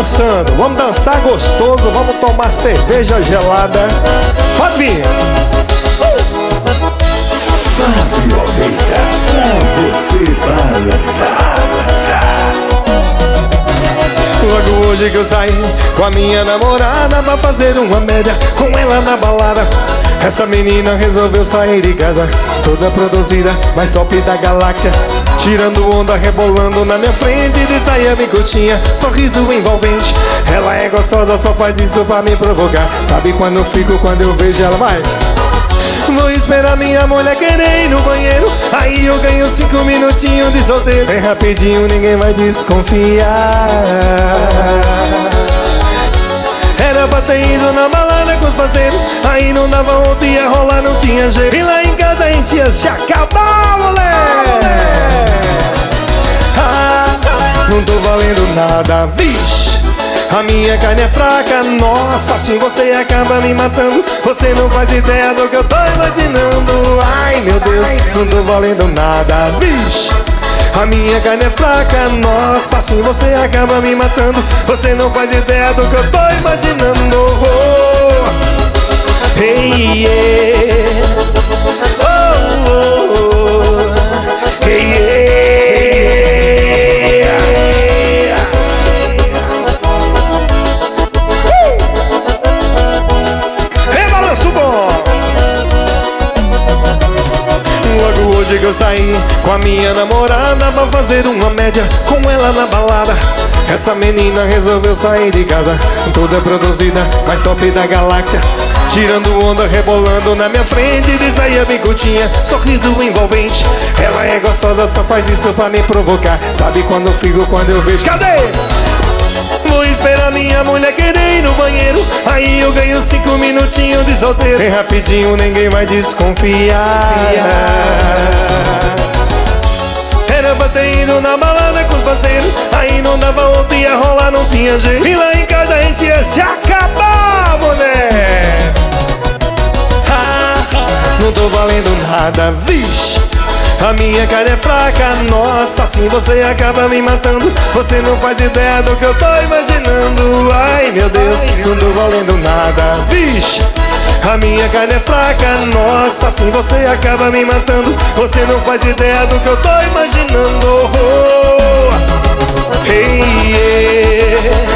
dançando, vamos dançar gostoso, vamos tomar cerveja gelada. Pode vir. Fábio Almeida, pra você balançar. Logo hoje que eu saí com a minha namorada pra fazer uma média com ela na balada. Essa menina resolveu sair de casa, toda produzida, mais top da galáxia, tirando onda, rebolando na minha frente, de saia bem curtinha, sorriso envolvente. Ela é gostosa, só faz isso pra me provocar. Sabe quando eu fico, quando eu vejo ela, vai. Vou esperar minha mulher querer ir no banheiro, aí eu ganho 5 minutinhos de solteiro. Bem rapidinho, ninguém vai desconfiar. Era pra ter ido na balada com os parceiros, aí não dava outro, ia rolar, não tinha jeito. E lá em casa a gente ia se acabar, moleque. Não tô valendo nada, vixe. A minha carne é fraca, nossa, assim você acaba me matando. Você não faz ideia do que eu tô imaginando. Ai meu Deus, não tô valendo nada, vixe. A minha carne é fraca, nossa, assim você acaba me matando. Você não faz ideia do que eu tô imaginando. Oh, hey, yeah. Oh, oh, oh. Hey, yeah. Logo hoje que eu saí com a minha namorada pra fazer uma média com ela na balada. Essa menina resolveu sair de casa, toda produzida, mais top da galáxia, tirando onda, rebolando na minha frente, de saia bem curtinha, sorriso envolvente. Ela é gostosa, só faz isso pra me provocar. Sabe quando eu fico, quando eu vejo, cadê? Vou esperar minha mulher querer ir no banheiro, aí eu ganho 5 minutinhos de solteiro. Bem rapidinho, ninguém vai desconfiar. Era pra ter ido na balada com os parceiros, aí não dava outro, ia rolar, não tinha jeito. E lá em casa a gente ia se acabar, mulher. Não tô valendo nada, vixe. A minha cara é fraca, nossa, assim você acaba me matando. Você não faz ideia do que eu tô imaginando. Ai meu Deus, não tô valendo nada, vixe. A minha carne é fraca, nossa, assim você acaba me matando. Você não faz ideia do que eu tô imaginando. Oh, hey, yeah.